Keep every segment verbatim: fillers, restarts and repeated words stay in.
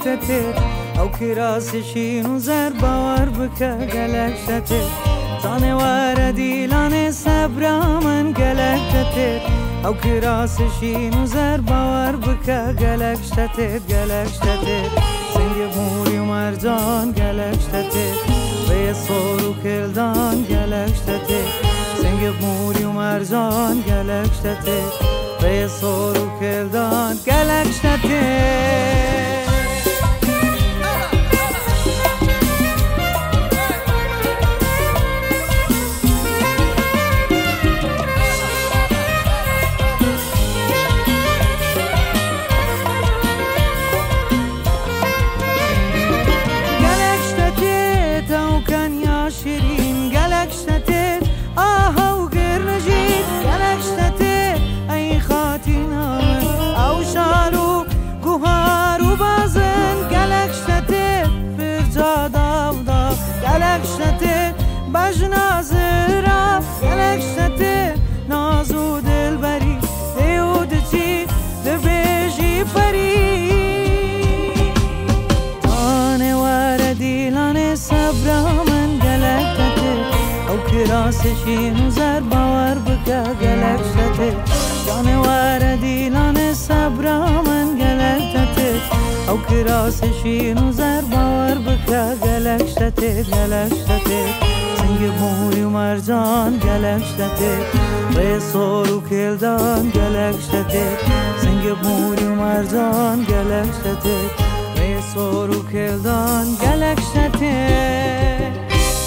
شتت او کراسشین و زر باور بکه گلک شتت جانوار دیلان صبر من گلک شتت او کراسشین و زر باور بکه گلک شتت گلک شتت سنگ موری و مرجان گلک شتت به سور و کلدان گلک شتت سنگ موری و مرجان گلک شتت به سور و کلدان گلک شتت شیرین گلک شتت آها و گر نجید گلک شتت ای خاطی نامن او شارو گوهار و بازن گلک شتت فرجا داودا گلک شتت بجنا زرا گلک شتت نازو دل بری دیود چی دبیجی فری تانه وار دیلان صبرام کراسشین و زر باور بکه گلک شتت جانوار دیلان صبر من گلک شتت او کراسشین و زر باور بکه گلک شتت گلک شتت سنگ موری و مرجان گلک شتت به سور و کلدان گلک شتت سنگ موری و مرجان گلک شتت به سور و کلدان گلک شتت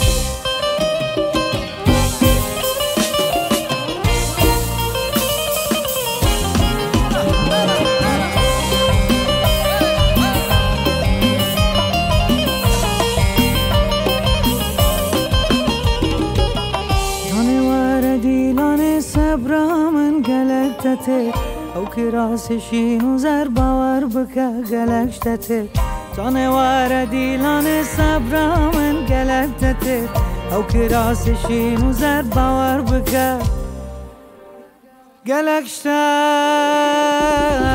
برامن گلک شتت او کراسشین و زر باور بکه گلک شتت جانوار دیلان صبر من گلک شتت او کراسشین و زر باور بکه گلک شتت